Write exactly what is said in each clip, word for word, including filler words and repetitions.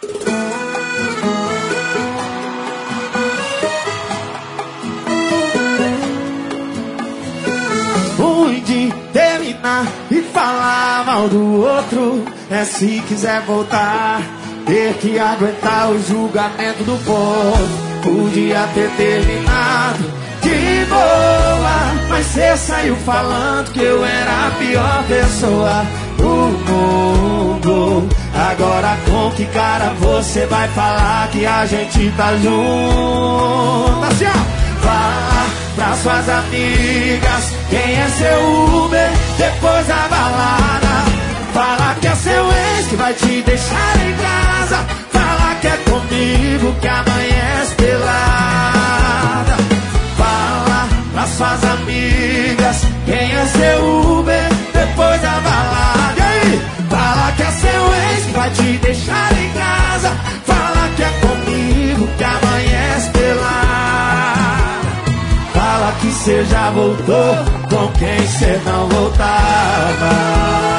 Ruim de terminar e falar mal do outro. É se quiser voltar, ter que aguentar o julgamento do povo. Podia ter terminado de boa, mas cê saiu falando que eu era a pior pessoa do mundo. Agora com que cara você vai falar que a gente tá junto? Assim, ó. Fala pras suas amigas quem é seu Uber depois da balada. Fala que é seu ex que vai te deixar em casa. Fala que é comigo que amanhece pelada. Fala pras suas amigas quem é seu Uber depois da balada. E aí? Fala que é seu ex que vai te deixar em casa. Fala que é comigo que amanhece pelada. Fala que cê já voltou com quem cê não voltava.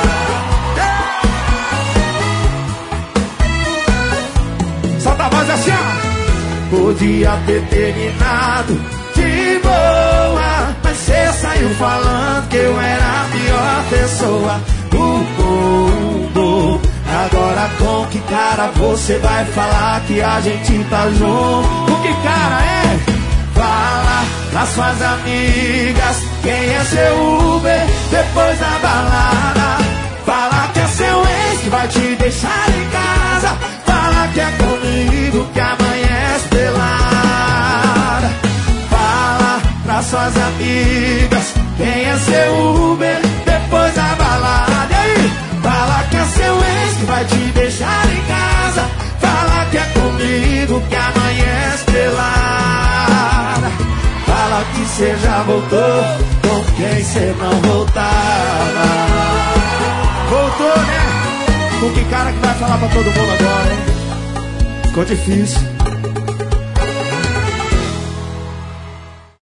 Solta a voz assim, ó. Podia ter terminado de boa, mas cê saiu falando que eu era a pior pessoa do mundo. Agora com que cara você vai falar que a gente tá junto? Com que cara é? Fala pras suas amigas quem é seu Uber depois da balada. Fala que é seu ex que vai te deixar em casa. Fala que é comigo que amanhece pelada. Fala pras suas amigas quem é seu Uber depois da balada. E aí? Fala que é seu ex que vai te deixar em casa. Fala que é comigo que amanhece pelada. Fala que cê já voltou com quem cê não voltava. Voltou, né? Com que cara que vai falar pra todo mundo agora, hein? Ficou difícil.